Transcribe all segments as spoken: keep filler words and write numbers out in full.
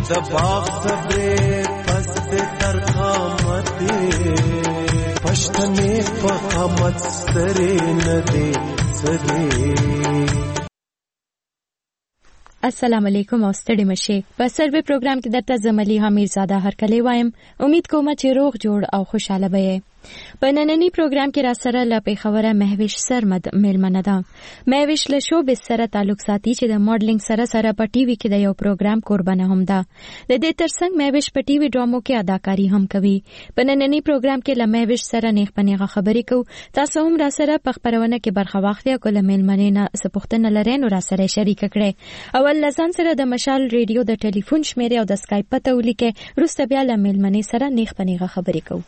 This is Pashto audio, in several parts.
د باغ صبرې پس تر قامته پښتنې فقامت سره نه دي سدي. السلام علیکم او ستړي مشه. په سروې پروګرام کې درته زملي حمیر زاده هرکلی وایم. امید کوم چې روغ جوړ او خوشاله به. په نننی پروګرام کې را سره له پیښوره مهوش سرمد میلمنه ده. مهوش له شوبز سره تعلق ساتي چې د ماډلینګ سره سره په ټي وي کې د یو پروګرام قربانه هم ده. د دې ترڅنګ مهوش په ټي وي ډرامو کې اداکاری هم کوي. په نننی پروګرام کې له مهوش سره نیغ پنیغه خبرې کوو. تاسو هم را سره په خبرونه کې برخه واخلئ او کله میلمنې نه سپوښتنه لرئ نو را سره شریک کړئ. اول لزان سره د مشال ریډیو د ټلیفون شمیره او د اسکایپ پته ولیکئ. وروسته بیا له میلمنې سره نیغ پنیغه خبرې کوو.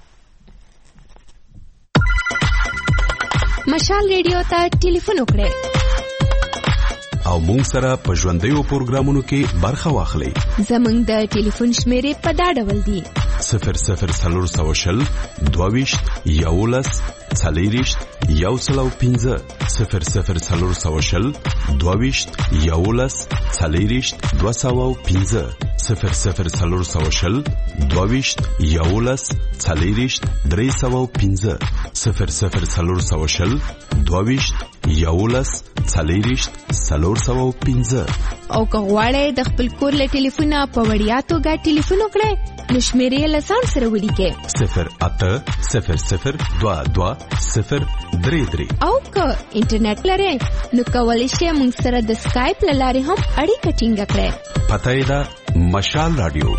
مشال ریډیو ته ټلیفون وکړئ او مونږ سره په ژوندیو پروګرامونو کې برخه واخلئ. زمونږ د ټلیفون شمیرې په دا ډول دي: صفر صفر څلور سوه شل دوه ویشت یولس څلېرویشت یو سل او پنځه صفر صفر څلور سوه شل دوه ویشت یولس څلېرویشت دوه سوه او پنځه صفر صفر څلور سوه شل دوه ویشت یولس څلېرویشت درې سوه او پنځه صفر صفر څلور سوه شل دوه ویشت یولس څلېرویشت څلور سوه او پنځه. او که غواړئ د خپل کور له ټلیفونه په وړیا توګه ټلیفون وکړئ نو شمیرې یې له ځان سره ولیکئ: صفر اته صفر صفر دوه دوه صفر درې درې. او که انټرنیټ لرئ نو کولی شئ موږ سره د سکایپ له لارې هم اړیکه ټینګه کړئ. پته یې ده مشال رادیو.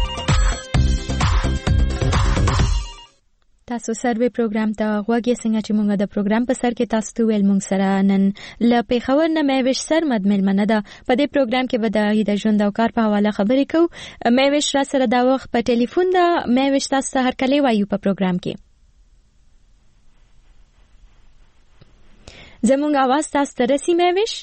تاسو سروې پروګرام ته غوږی څنګه چې موږ د پروګرام په سر کې تاسو ته ویل موږ سره نن له پیښور نه مهوش سرمد میلمنه ده. په دې پروګرام کې به د ژوند او کار په حواله خبرې کوو. مهوش را سره دا وخت په ټلیفون ده. مهوش تاسو ته هرکلی وایو په پروګرام کې. زموږ आवाज تاسو ته رسي مهوش؟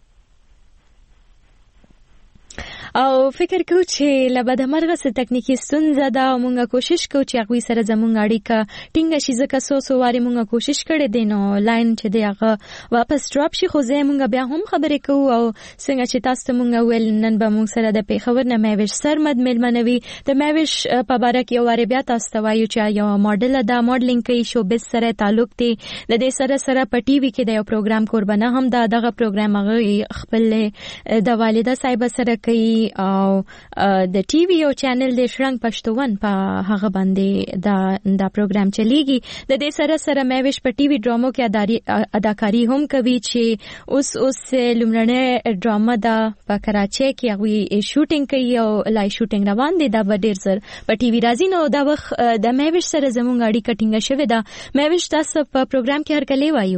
او فکر کو چې لبد مرغه څه تکنیکی ستونزه ده او موږ کوشش کوو چې هغه سره زموږ اړیکه ټینګه شي. ځکه سو سو واره موږ کوشش کړې دي نو لاین چې دی هغه واپس ډراپ شي. خو زه موږ بیا هم خبرې کوو او څنګه چې تاسو ته موږ ویل نن به موږ سره د پیښور نه مهوش سرمد میلمنه وي. د مهوش په باره کې یو واره بیا تاسو ته وایو چې یو ماډل ده، ماډلینګ کوي، شوبز سره تعلق دی. د دې سره سره په ټي وي کې د یو پروګرام قربانه هم ده. دغه پروګرام هغه خپل د والده صاحب سره کوي او د ټي وي او چینل د شرنګ پښتون په هغه باندې دا دا پروګرام چلیږي. د دې سره سره مهوش په ټي وي ډرامو کې اداکاری هم کوي چې اوس اوس لومړنۍ ډرامه ده په کراچۍ کې هغه شوټینګ کوي او لای شوټینګ روان دي. دا به ډیر زر په ټي وي راځي. نو دا وخت د مهوش سره زموږ اړیکه ټینګه شوې ده. مهوش تاسو په پروګرام کې هرکلی وایو.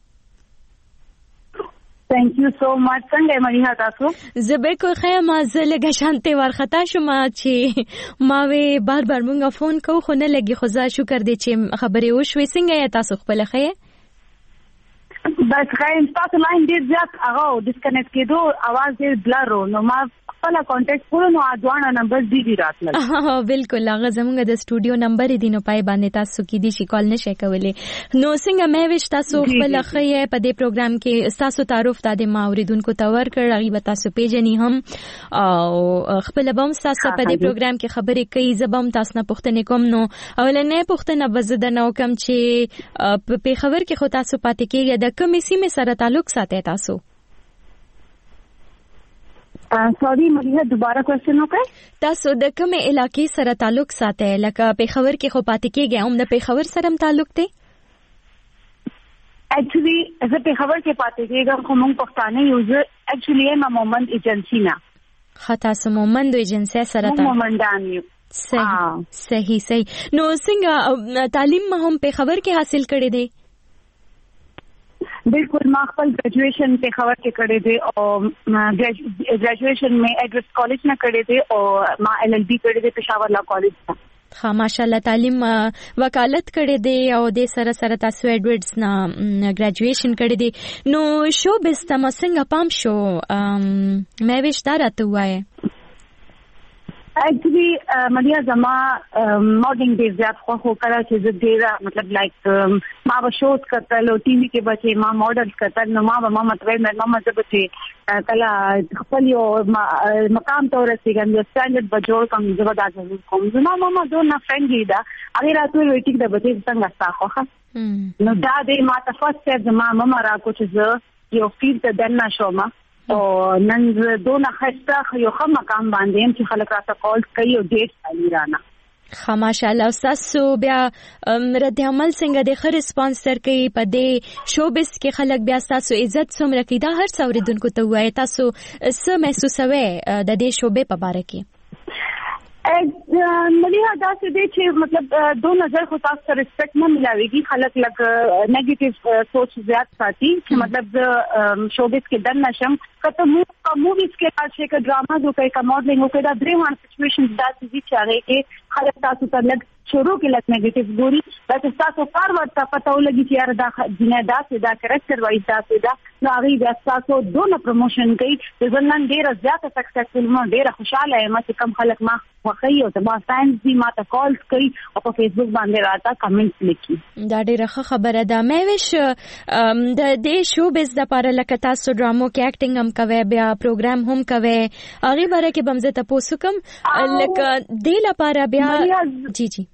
Thank you so much. څنګه مړیه تاسو؟ زه بالکل خیر. ما زه لږه شانته ورختا شوم چې ما وی بار بار مونږه فون کوو خو نه لګي. خو زه شکر دې چې خبرې وشوي. څنګه یې تاسو خپل خیر؟ بس خیر. تاسو لاین ډیر زیات هغه ډیسکنیکټ کېدو आवाज ډیر بلر و نو ما خپل کانټیکټ کولو نو اځوانه نمبر دی دی راتل. ها بالکل هغه زموږ د سټوډیو نمبر دی نو پای باندې تاسو کې دي شي کال نشئ کولای. نو څنګه مهوش تاسو خپل خیر په دې پروګرام کې تاسو تعارف د ما اوریدونکو ته ورکړ. هغه تاسو پیژنې هم او خپل بم تاسو په دې پروګرام کې خبرې کوي. زبم تاسو نه پوښتنه کوم. نو اولنې پوښتنه بزده نو کوم چې په پیښور کې خو تاسو پاتې کېږئ د کومې سیمې سره تعلق ساتي تاسو؟ سوري مړیه دوباره کوېسچن وکړئ. تاسو د کومې علاقې سره تعلق ساتي؟ لکه پیښور کې خو پاتې کېږئ هم د پیښور سره تعلق دی؟ اکچولی زه پیښور کې پاتې کېږم خو موږ پښتانه یو. زه اکچولی یم مومند ایجنسی نه. ښه تاسو مومند ایجنسی سره موږ مومندان یو. صحیح صحیح صحیح. نو څنګه تعلیم هم پیښور کې حاصل کړی دی؟ بالکل ما خپل ګریجویشن پیښور کې کړی دی او ګریجویشن مې ایډرس کالج نه کړی دی او ما ایل ایل بی کړی دی پېښور لا کالج نه. ها ماشاءالله تعلیم وکالت کړی دی او د سره سره تاسو ایډورډز نه ګریجویشن کړی دی. نو شو بس تاسو څنګه پام شو مې وښتاره ته وایي؟ اکچولی ملیا زما ماډلینګ ډیر زیات خو خو کړه چې زه ډیر مطلب لایک ما به شوز کتل او ټي وي کې بچي ما ماډل کتل نو ما به ما مطلب مې ما مطلب چې کله خپل یو مقام ته ورسېږم یو سټانډرډ به جوړ کوم زه به دا ضرور کوم زما ماما دونه فرندلی ده هغې راته وویل ټیک ده بچي څنګه ستا خوښه نو دا دی ما ته فرست سټیپ زما ماما راکړو چې زه یو فیلډ ته دننه شوم او نن زه دونه ښایسته یو ښه مقام باندې یم چې خلک راته کال کوي او ډېر ستایي رانه ښه ماشاءالله. ستاسو بیا رد عمل څنګه د ښه ریسپانس درکوي په دې شوبز کې خلک بیا ستاسو عزت څومره کوي دا هر څه اورېدونکو ته ووایي تاسو څه محسوسوئ د دې شوبې په باره کې؟ مليها داسې دی چې مطلب دو نظر خو تاسو ته ریسپیکټ نه ملاويږي خلک لکه نیگیټیو سوچ زیات ساتي چې مطلب د شوبز کې دن نشم کته مو موویز کې تاسو کې ډراما جو کوي کا ماډلینګ کوي دا درې وان سچويشن داسې دي چې هغه کې خلک تاسو ته لګ شروع کې لکه نیگیټیو ګوري دا تاسو کار ورته پته ولګي چې یار دا جنه داسې دا کریکټر وایي تاسو دا نو هغه بیا تاسو دونه پروموشن کوي چې ځنن ډیره زیاته سکسسفل مو ډیره خوشاله یم چې کم خلک ما خوښي او ته ما فانز دي ما ته کالز کوي او په فیسبوک باندې راته کمنټس لیکي دا ډیره ښه خبره ده. مې ویش د دې شوبز د لپاره لکه تاسو ډرامو کې اکټینګ هم کوي بیا پروګرام هم کوي هغه باره کې بمزه تاسو کوم لکه دې لپاره بیا جی جی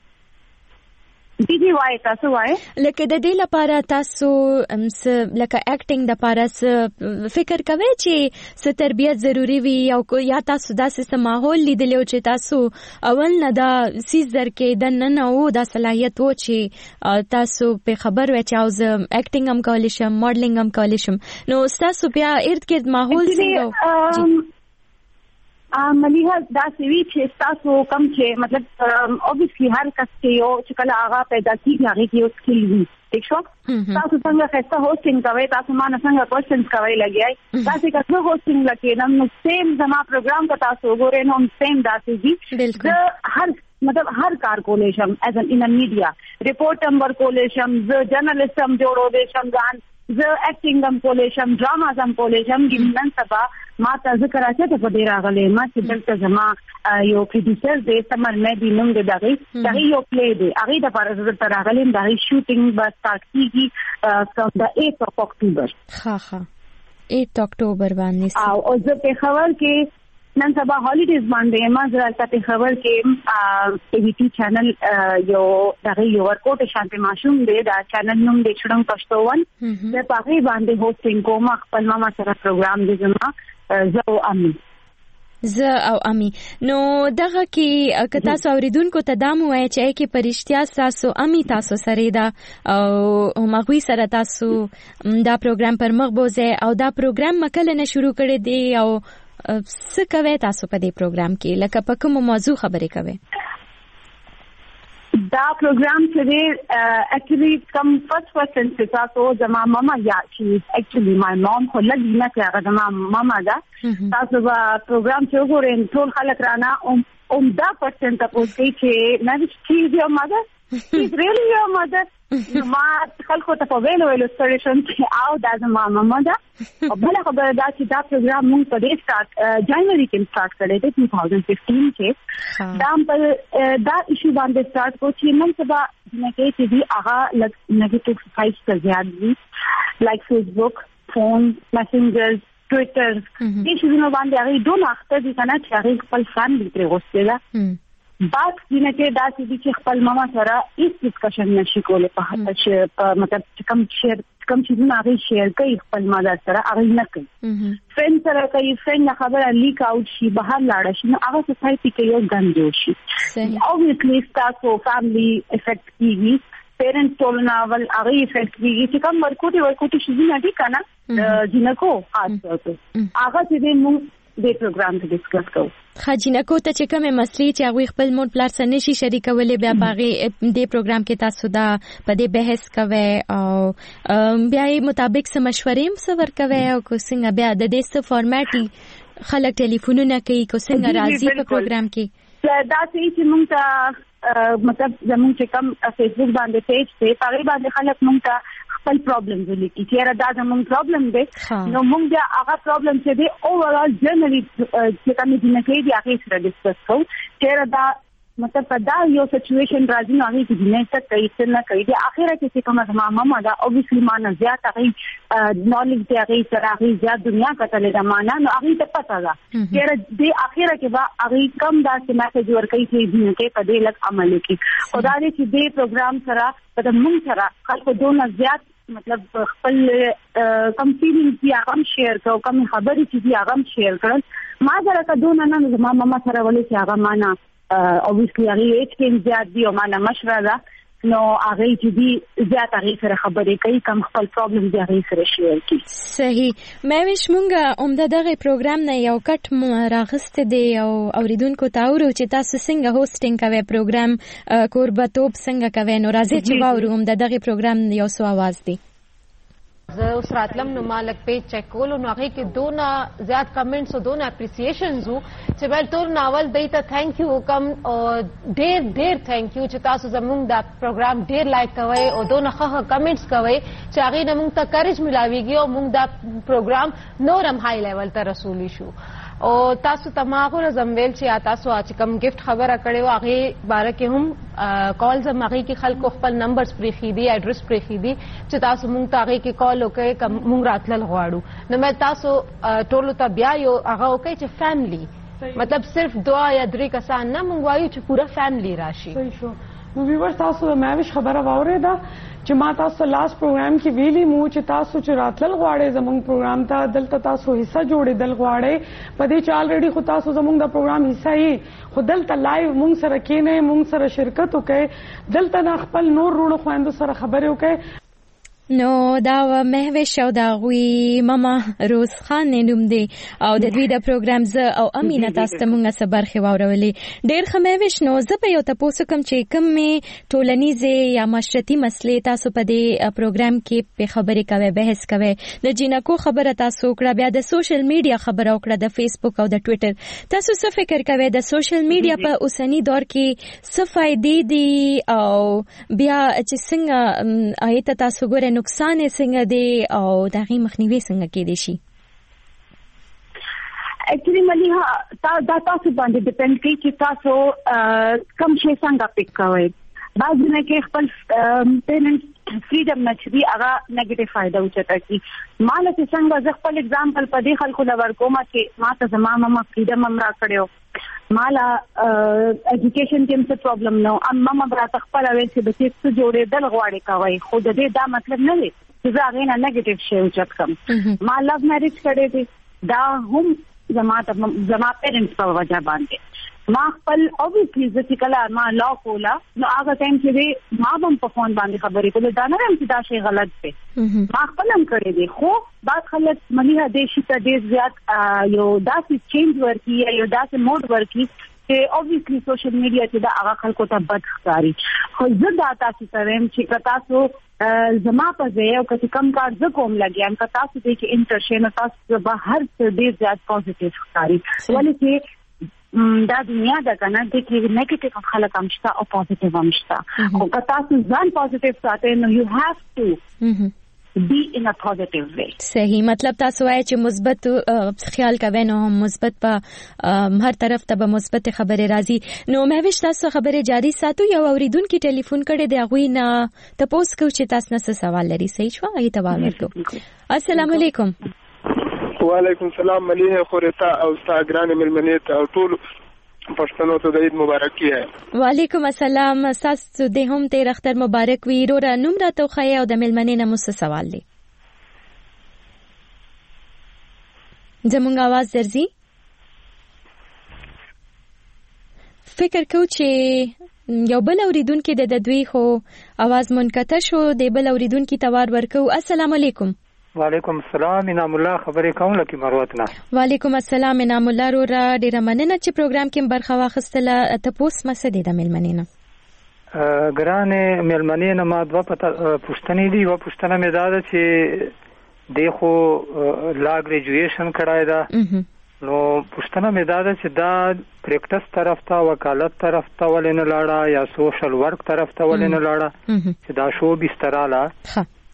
دی دی وای تاسو وای لکه د دې لپاره تاسو لکه اکټینګ د لپاره فکر کوئ چې څه تربیت ضروری وي او یا تاسو داسې څه ماحول لیدلی چې تاسو اول نه دا سیز درکې د نن او دا صلاحیت و چې تاسو په خبر وای چې اوس اکټینګ هم کولی شم ماډلینګ هم کولی شم نو تاسو بیا ارد گرد ماحول څنګه مليها دا سوي چې تاسو کم چې مطلب اوبویسلی هر کس کې یو چې کله هغه پیدا کیږي هغه کې یو سکل وي ٹھیک شو تاسو څنګه خسته هوسټینګ کوي تاسو ما نه څنګه کوېشنز کوي لګیای تاسو کله هوسټینګ لکه نو سیم زما پروګرام کا تاسو وګورئ نو سیم داسې دي زه هر مطلب هر کار کولې شم ایز ان ان میډیا ریپورټ هم ورکولې شم زه جرنالست هم جوړولې شم ځان زه اکټینګ هم کولې شم ډراما هم کولې شم ګینن سبا ما ته ذکر راځي ته په ډیر راغلې ما چې دلته زما یو پروډوسر دې سمر مې دی نوم دې دغه دغه یو پلی دی هغه د پر زړه تر راغلې دغه شوټینګ به سٹارټ کیږي فرام د ایټ اف اکتوبر ها ها ایټ اکتوبر باندې او زه په خبر کې نن سبا هالیډیز باندې ما زراته په خبر کې ټي وي ټي چینل یو دغه یو ورکوټ شانتي ماشوم دی دا چینل نوم دی چړم پښتو ون د پاغي باندې هوسټینګ کوم خپل ماما سره پروګرام دی زما زه او امي زه او امي نو دغه کې که تاسو اوریدونکو ته دا مو وایي چې کې پرشتیا تاسو امي تاسو سره دا او مغوي سره تاسو دا پروګرام پر مخ بوزه او دا پروګرام مکل نه شروع کړی دی او څه کوي تاسو په دې پروګرام کې لکه په کوم موضوع خبرې کوي دا پروګرام چې دی اکچولی کم فرست پرسن چې تاسو زما ماما یا چې اکچولی مای مام خو لګی نه چې هغه زما ماما ده تاسو به پروګرام چې وګورئ ټول خلک رانه اوم دا پرسن تاسو چې نه چې یو ماده She's really your mother. ما خلکو ته په ویلو ویلو ستړي شم چې او دا زما ماما ده او بله خبره دا چې دا پروګرام موږ په دې سٹارټ جنوري کې سٹارټ کړی دی two thousand fifteen کې دا په دا ایشو باندې سٹارټ کو چې نن سبا نه کې چې دی هغه نیگیټیو سایډ ته زیات دي لایک فیسبوک فون میسنجر ټویټر دې شنو باندې هغه دوه اخته دي کنه چې هغه خپل فن دی پرې غوښتل بات دینه کې دا چې چې خپل ماما سره هیڅ ډسکشن نشي کولای په هغه چې مطلب کم شیر کم چې نه هغه شیر کوي خپل ماما سره هغه نه کوي فرند سره کوي فرند خبره لیک اوټ شي بهر لاړ شي نو هغه سوسايټي کې یو ګند جوړ شي اوبویسلی تاسو فیملی افیکټ کیږي پیرنټس ټولنه ول هغه افیکټ کیږي چې کوم ورکوټي ورکوټي شي نه دي کنه جنکو خاص طور هغه چې موږ د پروګرام ته ډیسکس کوو خاجینکو ته چې کومه مسلې چې هغه خپل مور پلار سره نشي شریکولې بیا باغې د پروګرام کې تاسو دا په دې بحث کوي او بیا یې مطابق سم مشورې هم سور کوي او کو څنګه بیا د دې څه فارمټي خلک ټلیفونونه کوي کو څنګه راځي په پروګرام کې دا چې موږ ته مطلب زموږ چې کوم فیسبوک باندې پیج دی هغه باندې خلک موږ ته خپل پرابلمز ولیکي چې دا زموږ پرابلم دی نو موږ بیا هغه پرابلم چې دی اوورال جنرالي چې کومې دي نه کوي هغه سره ډیسکس کوو چې دا مطلب دا یو سچويشن راځي نو هغه کې نه څه کوي څه نه کوي د اخره کې کومه زما ماما دا اوبویسلی معنا زیات هغه نالج دی هغه سره هغه زیات دنیا کتل دا معنا نو هغه ته پته ده چې د اخره کې با هغه کم دا چې میسج ورکړي چې دې کې په دې لک عمل کوي خدای دې چې دې پروګرام سره په موږ سره خلکو دونه زیات مطلب خپل کم فیلینګز دی هغه شیر کوو کم خبرې چې دی هغه شیر کړل ما سره کا دونه نه زما ماما سره ولې چې هغه معنا obviously هغه ایج کې زیات دی او معنا مشره ده نو هغه چې دی زیات هغه سره خبرې کوي کوم خپل پرابلم دی هغه سره شیر کوي صحیح مې ویش مونږه عمده دغه پروګرام نه یو کټ راغسته دی او اوریدونکو ته اورو چې تاسو څنګه هوسټینګ کوي پروګرام کوربتوب څنګه کوي نو راځي چې واورو عمده دغه پروګرام یو څو आवाज دی زه اوس راتلم نو ما لږ پیج چیک کولو نو هغې کې دونه زیات کمنټس او دونه اپریسیشنز وو چې بل ټول ناول دی ته تھینک یو وکم او ډېر ډېر تھینک یو چې تاسو زموږ دا پروګرام ډېر لایک کوئ او دونه ښه کمنټس کوئ چې هغې نه موږ ته کریج ملاویږي او موږ دا پروګرام نور هم های لیول ته رسولی شو او تاسو تماغو رزم ویل چې تاسو چې کوم گفت خبره کړې وه هغې باره کې هم کالز هم هغې کې خلکو خپل نمبرز پرېښي دي ایډرس پرېښي دي چې تاسو مونږ ته هغې کې کال وکړئ که مونږ راتلل غواړو نو مې تاسو ټولو ته بیا یو هغه وکړئ چې فیملی مطلب صرف دوه یا درې کسان نه مونږ وایو چې پوره فیملی راشي صحیح شو نو ویور تاسو د ماوش خبره واورېده چې ما تاسو لاست پروګرام کې ویلي مو چې تاسو چې راتلل غواړئ زموږ پروګرام ته دلته تاسو حصہ جوړېدل غواړئ په دې چې الریډي خو تاسو زموږ د پروګرام حصہ یې خو دلته لایو مونږ سره کېنئ مونږ سره شرکت وکړئ دلته نه خپل نور وروڼو خویندو سره خبرې وکړئ نو دا مهوش او دا غوي ماما روز خان نوم دی او د دوی د پروګرام ز او امینه تاسو ته مونږه صبرخي واورولې ډېر خمهوش نو زه په یو تاسو کوم چې کوم ټولنیزه یا معاشرتي مسلې تاسو په دې پروګرام کې په خبرې کوي بحث کوي د جنکو خبره تاسو کړه بیا د سوشل میډیا خبره وکړه د فیسبوک او د ټوئیټر تاسو څه فکر کوي د سوشل میډیا په اوسنی دور کې څه فائدې دي او بیا چې څنګه آیت تاسو ګورئ نقصان څنګه دی او دغه مخنیوي څنګه کېدی شي اکچولی مليها تا دا تاسو باندې ډیپند کوي چې تاسو کم شي څنګه پک کوئ بعض نه کې خپل پیرنټس فریډم نشي هغه نیگیټیو فائدہ اوچته کی مال چې څنګه ز خپل اگزامپل په دې خلکو لور کومه چې ما ته زما ماما فریډم امرا کړو مالا ایجوکیشن کې څه پرابلم نو ام ماما برا خپل ویل چې بچی څه جوړې دل غواړي کوي خو د دې دا مطلب نه دی چې زه هغه نه نیگیټیو شی اوچت کوم ما لو میریج کړې دي دا هم زما ته زما پیرنټس په وجه باندې ما خپل اوبویسلی چې کله ما لا کولا نو هغه ټایم چې ما هم په فون باندې خبرې کولې دا نه هم چې دا شی غلط دی ما خپل هم کړی دی خو بعد خلک منیه د شي ته ډیر زیات یو داسې چینج ورکی یو داسې موډ ورکی چې اوبویسلی سوشل میډیا چې دا هغه خلکو ته بد ښکاري خو زه دا تاسو ته وایم چې تاسو زما په ځای او که کم کار زه کوم لګیم که تاسو دې کې انټرشن تاسو به هر څه ډیر زیات پوزټیو ښکاري ولې چې دا دنیا دا کنه د کې نیگیټیو خلک هم شته او پوزټیو هم شته او که تاسو ځان پوزټیو ساتئ نو یو هاف ټو be in a positive way صحیح مطلب تاسو وایي چې مثبت خیال کوئ نو مثبت په هر طرف ته به مثبت خبره راځي نو مهوش تاسو خبره جاری ساتو یو اوریدونکو ټلیفون کړي دی غوي نه تاسو کو چې تاسو نه سوال لري صحیح شو ای ته ورکو السلام علیکم وعلیکم السلام مليها خورتا او استاګران ملمنیت او ټول پښتنو ته د عید مبارکي ہے وعلیکم السلام تاسو د هم تیر اختر مبارک وي رو را نوم را تو خیا او د ملمنې نه مس سوال دی زمونږ आवाज درځي فکر کو چې یو بل اوریدونکو د دوی خو आवाज منقطع شو د بل اوریدونکو توار ورکو السلام علیکم وعلیکم السلام انعام الله خبرې کوم لکه مروت نه وعلیکم السلام انعام الله رو را ډیره مننه چې پروګرام کې برخه واخیستله تاسو مسدې د ملمنې نه ګرانه ملمنې نه ما دوه پښتنې دي و پښتنه مې دا چې د خو لا ګریجویشن کړای دا نو پښتنه مې دا چې دا پریکټس طرف ته وکالت طرف ته ولنه لاړه یا سوشل ورک طرف ته ولنه لاړه چې دا شو بستراله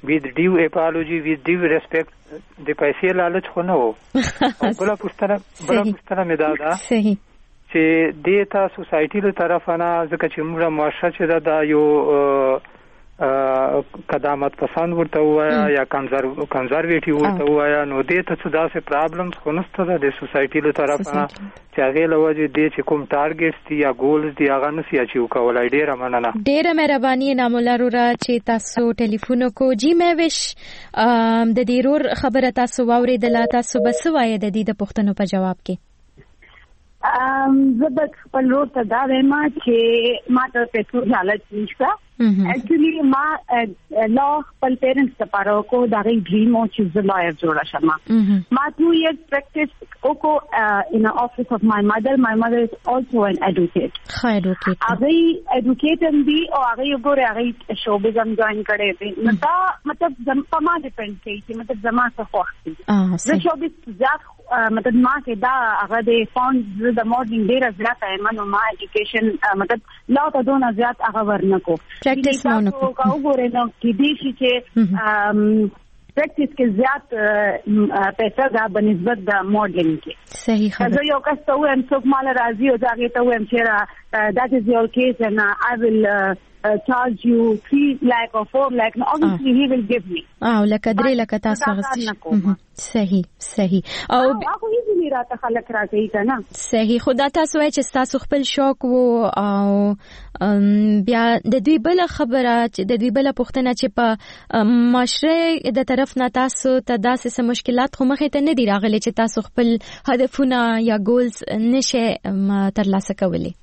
with due apology with due respect د پیسې لالچ خو نه وو او بل پوښتنه بل پوښتنه مې دا ده صحیح چې د تاسو سوسایټي له طرف نه ځکه چې موږ معاشره چې دا یو قدامت پسند ورته وایا یا کنزرویټیو ورته وایا نو دې ته څه داسې پرابلمز خو نشته د سوسایټي له طرف نه چې هغه لوجه دې چې کوم ټارګټس دي یا ګولز دي هغه نسی اچیو کولای. ډیره مننه. ډیره مهرباني نامولارورا چې تاسو ټلیفون کو جی مې وش د دې رور خبره تاسو واوریدله تاسو بس وایي د دې د پوښتنو په جواب کې. ام زه د خپل رور ته دا وایم چې ما ته پیسو حالت نشته. Actually ما لا خپل پیرنټس ته پاره کو دا غي ډریم او چې زه لایر جوړه شم. ما two years practice کو in the office of my mother. My mother is also an advocate. ها advocate. هغه advocate هم دی او هغه وګوره هغه شوبز هم جوائن کړي دي. نو دا مطلب زم په ما ډیپند کوي چې مطلب زما څه خوښ دي. زه شوبز زیات مطلب ما کې دا هغه د فاند د مورنینګ ډیره زیاته ہے منو ما ایجوکیشن مطلب لا ته دونه زیات هغه ورنکو پریکټس مونږ کو وګورئ نو کې دي چې پریکټس کې زیات پیسې دا بنسبت د ماډلینګ کې صحیح خبره. زه یو کس ته وایم څوک مال راځي او دا هغه ته وایم چې that is your case and I will uh, uh, charge you three lakh or four lakh. No, obviously he will give me. اه لکه درې لکه تاسو غوښتل. صحیح صحیح او هغه یې نه راته خلک راځي کنه. صحیح خدا تاسو وایي چې تاسو خپل شوق وو او بیا د دوی بل خبره چې د دوی بل پوښتنه چې په معاشره د طرف نه تاسو ته داسې سم مشکلات خو مخې ته نه دی راغلي چې تاسو خپل هدفونه یا ګولز نشه ترلاسه کولی.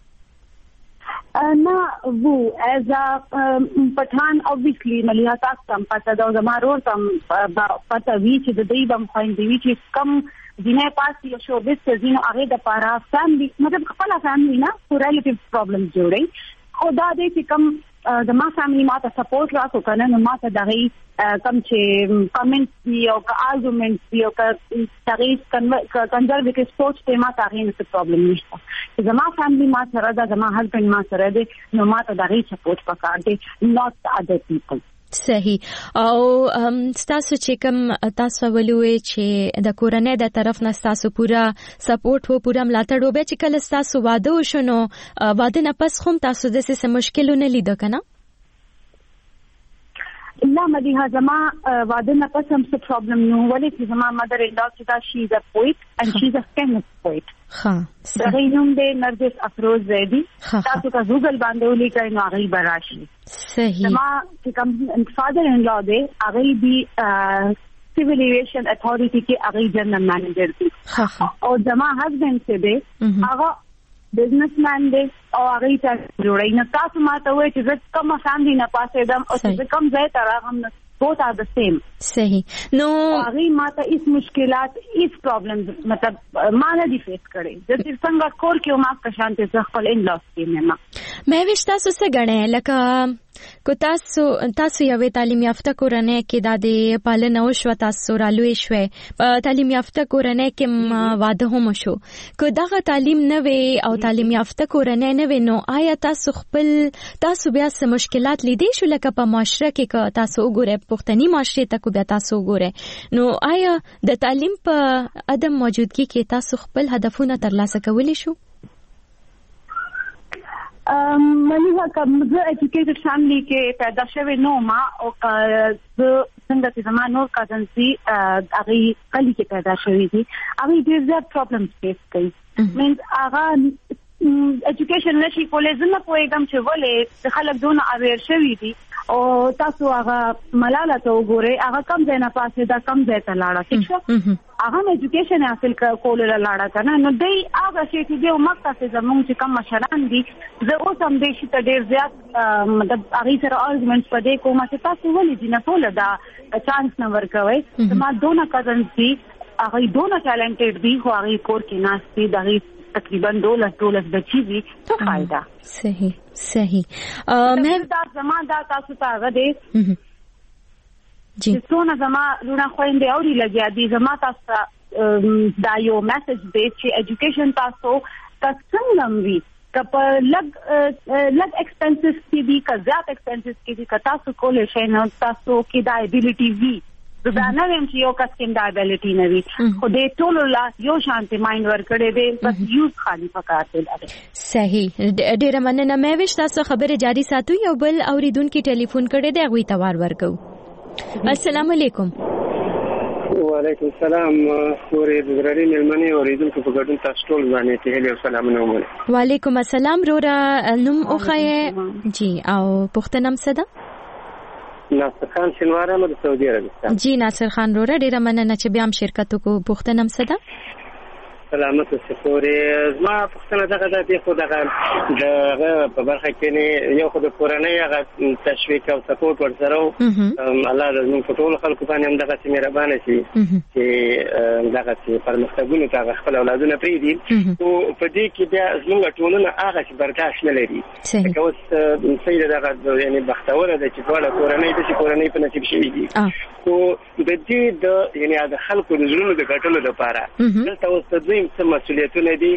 نه وو as a پټان obviously مليها تاسو هم پته دا زمارور تم پته وی چې د دې بم خويندې چې کم دینه پاس یو شو بس زینو هغه د پاره فامily مطلب خپل فامily نه ریلیټیو پرابلم جوړي خو دا دې چې کم د ما فامily ماته سپورټ راکو کنه نو ماته دغه کم چې کمنټ دی او ارګومنټ دی او تاریخ کنزرویټیو سپورټ په ما ته هیڅ پرابلم نشته. زما فامily ما سره دا زما هسبند ما سره دی نو ماته دغه سپورټ پکار دی not other people. صحیح. او تاسو چې کوم تاسو ولوي چې د کورنۍ د طرف نه تاسو پورا سپورټ وو پورا ملاتړ وو به چې کله تاسو واده وشونو واده نه پس هم تاسو د څه مشکلونه لیدو کنه؟ لا مدیها زما واده نه پس هم څه پرابلم نو ولې چې زما مدر ان لا چې دا شي د پویټ and she's a famous poet. ها دا نوم دې نرجس افروز زیدی تاسو کا گوگل باندې ولیکئ نو هغه براشي. صحیح. زما چې کوم فادر ان لا دې هغه دی سیویل ایویشن اتھارټی کې هغه جنرال مانیجر دی. او زما هسبند چې دی هغه بزنس مان دی او هغه ته جوړی نه تاسو ماته وایي چې زه کومه فاملی نه پاسې دم او چې کوم ځای ته راغم نه both are the same. صحیح. نو هغه ماته هیڅ مشکلات هیڅ پرابلم مطلب ما نه دي فیس کړی د دې څنګه کور کې ما کا شانته ځ خپل ان لاس کې نه مې وښ تاسو څه غنې لکه کو تاسو تاسو یو تعلیم یافته کورنۍ کې د دې پالنه او شو تاسو رالوي شوې په تعلیم یافته کورنۍ کې واده هم شو کو دغه تعلیم نه وي او تعلیم یافته کورنۍ نه وي نو آیا تاسو خپل تاسو بیا څه مشکلات لیدې شو لکه په معاشره کې تاسو وګورئ پښتني معاشره ته کو بیا تاسو وګورئ نو آیا د تعلیم په عدم موجودګي کې تاسو خپل هدفونه ترلاسه کولی شو؟ مليها کوم زه ایجوکیټډ فاملی کې پیدا شوې نو ما او زه څنګه چې زما نور کازنز دي هغه کلی کې پیدا شوې دي هغه ډېر زیات پرابلمز فیس کوي مینز هغه ایجوکیشن نشي کولای زه نه پوهېږم چې ولې خلک دونه اویر شوي دي او تاسو هغه ملاله ته وګورئ هغه کم ځای نه پاسې دا کم ځای ته لاړه ٹھیک شو هغه ایجوکیشن حاصل کول لاړه کنه نو دی هغه شی چې دی مکه څخه زموږ چې کم مشران دي زه اوس هم دې شي ته ډېر زیات مطلب هغه سره ارګومنټس پدې کوم چې تاسو ولې دي نه ټول دا چانس نه ورکوي زما دونه کزنز دي هغه دونه ټالنټډ دي خو هغه کور کې ناس دي دغه تقریبا دولس دولس بچی دي څه فائدہ. صحیح صحیح. مې دا زما دا تاسو ته هغه دي جی څونه زما لونه خويندې اوري لګیا دي زما تاسو دا یو میسج دی چې ایجوکیشن تاسو تاسو څنګه وي کپ لګ لګ ایکسپنسز کې دي که زیات ایکسپنسز کې دي که تاسو کولای شئ نو تاسو کې دا ابیلیټي وي دا نه ویم چې یو کس کې دا ابیلیټي نه وي خو دې ټول لا یو شانتي مایند ورکړې دی بس یوز خالي پکار دی. صحیح ډېر مننه مې وښ تاسو خبره جاری ساتو یو بل اوریدونکو ټلیفون کړی دی غوي توار ورکو. السلام علیکم. وعلیکم السلام. خورې د درې ملمنې اوریدونکو په ګډون تاسو ټول باندې ته هلي السلام نومونه. وعلیکم السلام رورا نوم اوخه جی او پښتنم صدا ناصر خان شنواره مې د سعودي عربستان. جی ناصر خان رورا ډیره مننه چې بیا هم شرکت کو پښتنم صدا. سلامت اوسه خورې. زما پښتنه دغه د خو دغه دغه په برخه کې نه یو خو د کورنۍ هغه تشویق او سپورټ ورسره الله د موږ ټول خلکو باندې هم دغه مهربانه شي چې دغه پرمختګونه ته خپل اولادونه پریدي او په دې کې بیا زموږ ټولنه هغه چې برداشت نه لري که اوس سید دغه یعنی بختوره ده چې ټول کورنۍ د کورنۍ په نصیب شي دي او د دې د یعنی د خلکو د ژوند د ګټلو لپاره دلته اوس د دوی څه مسؤلیتونه دي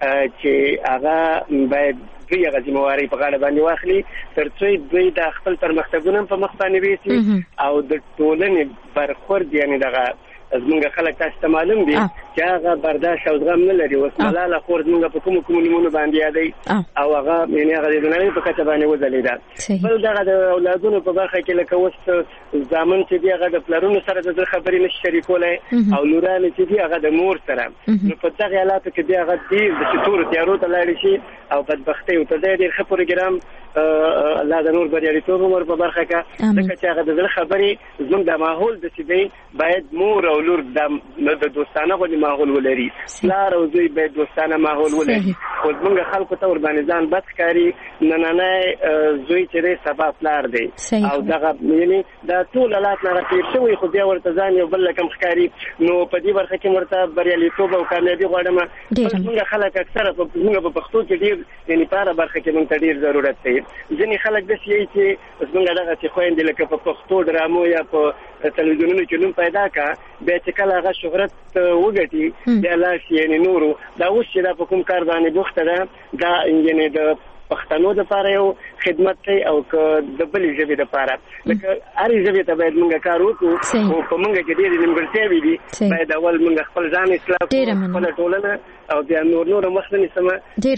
چې هغه باید دوی هغه ذمہواری په غاړه باندې واخلي ترڅو دوی د خپل پرمختګونو په مخ باندې ویسي او د ټولنې برخورد یعنی دغه زمونږ خلک تاسو ته معلوم دي چې هغه برداشت او زغم نه لري. اوس ملاله خور زمونږ په کوم کوم نمونه باندې یادي او هغه یعنی هغه د نړۍ په کچه باندې وځلیدا. بل دغه د اولادونو په برخه کې لکه اوس ځامن چې دی هغه د پلرونو سره د خبرې نشي شریکولای او لورانه چې دی هغه د مور سره نو په دغه حالاتو کې دی هغه ډیر د شتور تیارو ته لاړ شي او بدبختي او ته ډیر ښه پروګرام الله د نور بریالیتوب عمر په برخه کې ځکه چې هغه د خبرې زموږ د ماحول د چې باید مور او لور د دوستانه غوډي ماحول ولري لار او دوی باید دوستانه ماحول ولري خو زموږ خلکو ته ور باندې ځان بد ښکاري نه نه زوی چې سبا پلار دی او دغه یعنی دا ټول حالات نه راځي شوی خو بیا ورته ځان یو بل کم ښکاري نو په دې برخه کې ورته بریالیتوب او کامیابی غواړم. زموږ خلک اکثره په زموږ په پښتو کې ډیر یعنی په هر برخه کې مونږ ته ډیر ضرورت دی. ځینې خلک داسې یي چې زموږ دغه چې خویندې لکه په پښتو ډرامو یا په تلویزیونونو کې نوم پیدا کا بیا چې کله هغه شهرت وګټي بیا لا شي یعنی نورو دا اوس چې دا په کوم کار باندې بوخته ده دا یعنی د پښتنو د لپاره یو خدمت کوي او که د بلې ژبې لپاره لکه هرې ژبې ته باید موږ کار وکړو او په موږ کې ډېرې نیمګړتیاوې دي باید اول موږ خپل ځان اصلاح کړو خپله ټولنه او بیا نور نور مخ نه نیسمه.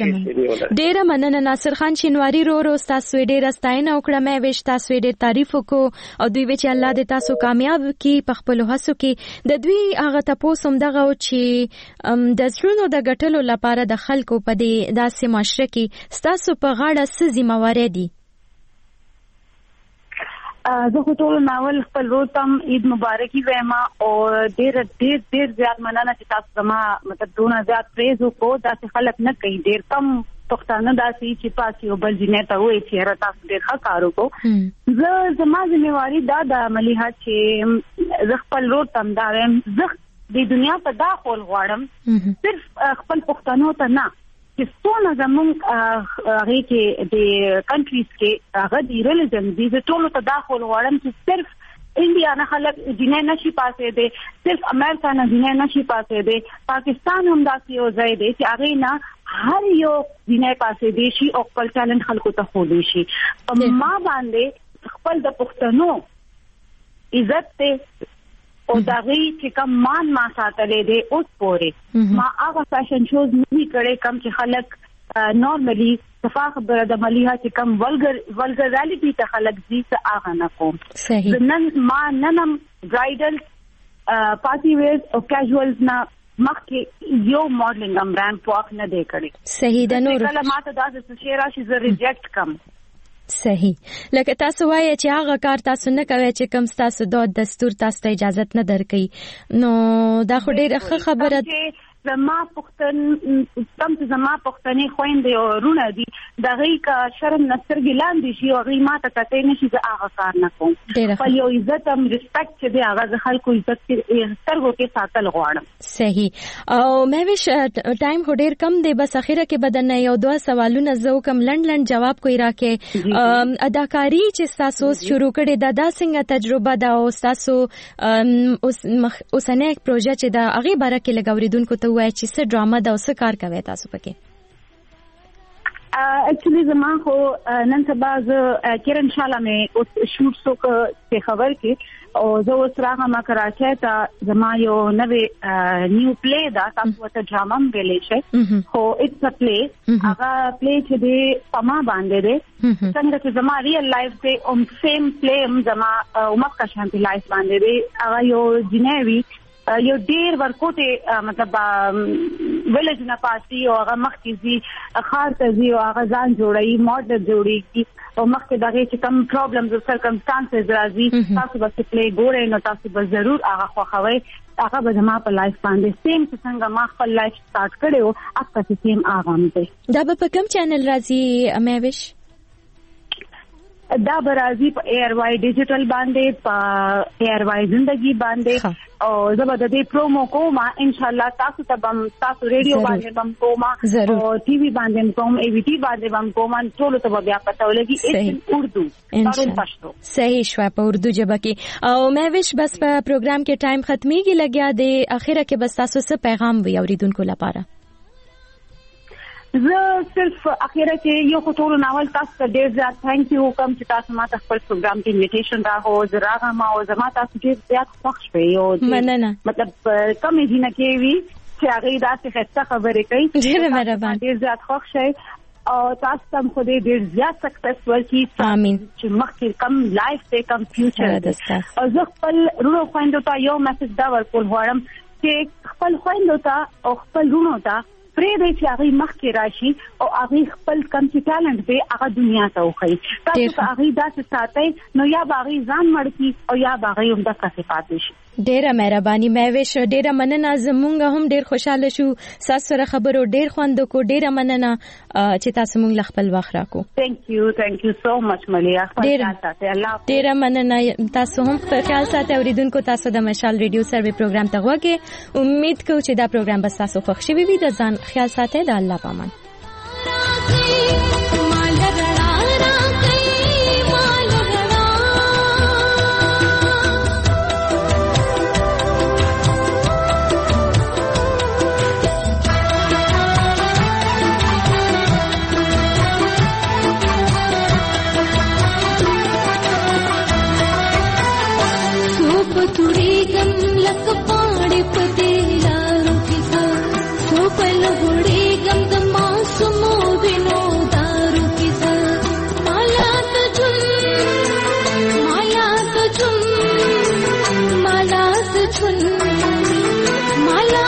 ډېره مننه ناصر خان شینواري رورو ستاسو ډېره ستاینه وکړه مې ویش تاسو ډېر تعریف وکړو او دوی وی چې الله دې تاسو کامیاب کړي په خپلو هڅو کې. د دوی هغه تپوس هم دغه چې د زړونو د ګټلو لپاره د خلکو په دې داسې معاشره کې ستاسو په غاړه څه ذمہواري دي؟ زه خو ټول ناول خپل ورور ته عید مبارکي وایم او ډېر ډېر ډېر زیات مننه چې تاسو زما مطلب دونه زیات پریز وکړو داسې خلک نه کوي ډېر کم پښتانه داسې چې پاسې یو بل جنې ته وایي چې هره تاسو ډېر ښه کار وکړو. زه زما ذمہواري دا ده ملیحه چې زه خپل ورور ته هم دا وایم زه د دنیا په دا خول غواړم صرف خپل پښتنو ته نه چې څونه زموږ هغې کې د کنټریز کې هغه د ریلیجن دي زه ټولو ته دا خول غواړم چې صرف انډیا نه خلک جنې نشي پاسېدی صرف امریکا نه جنې نشي پاسېدی پاکستان هم داسې یو ځای دی چې هغې نه هر یو جنې پاسېدی شي او خپل ټالنټ خلکو ته ښودی شي. په ما باندې خپل د پښتنو عزت دی او دغه چې کوم مان ما ساتلې دي اوس پورې ما هغه فیشن شوز نه کړې کوم چې خلک نورمالي صفا خبره د ملیحه چې کوم ولګر ولګرالټي ته خلک دي څه هغه نه کوم. صحیح. نن ما ننم برایډل پارټي ویرز او کیژوالز نه مخکې یو ماډلینګ هم برانډ پاک نه دی کړی. صحیح ده. نور کله ماته دا څه شی راشي زه ریجیکټ کم. صحیح. لکه تاسو وایي چې هغه کار تاسو نه کوي چې کوم تاسو د دستور تاسو ته اجازه نه درکړي نو دا خو ډیره ښه خبره ده. زما پښتن تم چې زما پښتنې خويندې او رونه دي دغه کا شرم نسترګې لاندې شي او غي ماته کته نشي زه هغه کار نه کوم. په یو عزت هم ریسپیکټ چې دی هغه خلکو عزت سترګو کې ساتل غواړم. صحیح. او مې ویش ټایم هو ډیر کم دی بس اخیره کې بدن یو دوه سوالونه زو کم لند لند جواب کوي راکې اداکاری چې تاسو شروع کړې دا د څنګه تجربه دا او تاسو اوس اوسنه پروژه چې دا هغه باره کې لګوریدونکو ته وای چې څه ډرامه دا اوس کار کوي تاسو پکې؟ Actually زما خو نن سبا زه کېر ان شاء الله مې اوس شوټ سوک په خبر کې او زه اوس راغم کراچۍ ته زما یو نوې نیو پلی دا تاسو ته ډرامم ویلې شي خو اټس ا پلی هغه پلی چې دی پما باندې دی څنګه چې زما ریل لایف دی اوم سیم پلی زما عمر شانتي لایف باندې دی هغه یو جنوي یو ډیر ورکوټه مطلب ویلج نه پاسي او هغه مخکې زی خار ته زی او هغه ځان جوړي موډل جوړي او مخکې دغه چې کوم پرابلمز او سرکمسټانسز راځي تاسو به پلی ګورئ نو تاسو به ضرور هغه خوښوي هغه به زما په لایف باندې سیم څنګه ما خپل لایف سٹارټ کړو اکه سیم هغه هم دی دا په کوم چینل راځي مېوش دا برازي په ایر وای ډیجیټل باندې په ایر وای زندگی باندې او زبر د دې پرومو کوم ان شاء الله تاسو ته بم تاسو ریډیو باندې بم کوم او ټي وي باندې کوم ای وی ټي باندې بم کوم ټول ته بیا پته ولګي ان اردو او پښتو صحیح شو په اردو ژبه کې او مېوش بس په پروګرام کې ټایم ختميږي لګیا دی اخیره کې بس تاسو څه پیغام وي اوریدونکو لپاره زه صرف اخیره کې یو ټول ناول تاسو ته ډیر زیات ثانک یو کوم چې تاسو ما ته خپل پروګرام کې انویټیشن راغو زراغه ما او زما تاسو ډیر زیات خوښ شوي او مننه مطلب کوم دینه کې وی چې هغه داسې خسته خبرې کوي ډیر مهربان ډیر زیات خوښ شي او تاسو تم خو دې ډیر زیات سکسس ورکړي امين چې مخکې کم لایف ته کم فیوچر او زه خپل رونو خويندو ته یو میسج دا ورکول غواړم چې خپل خويندو ته او خپل رونو ته پرې دې چې هغه مخکې راشي او هغه خپل کم چې ټالنت به هغه دنیا ته وخی تاسو هغه داسې ساتي نو یا باغی ځان مړکی او یا باغی هم د صفات شي ډیره مهرباني مېوش ډیره مننه زمونږ هم ډیر خوشاله شو تاسو سره خبرو ډیر خوند کو ډیره مننه چې تاسو مونږ خپل وخت راکو ثانک یو ثانک یو سو مچ ملیا خپل ساتي الله ډیره مننه تاسو هم خپل ساتي اوریدونکو تاسو د مشال ریډیو سروي پروګرام ته وګورئ امید کوم چې دا پروګرام به تاسو خوښ شي وي د ځان خیال ساتي د الله پامان Mala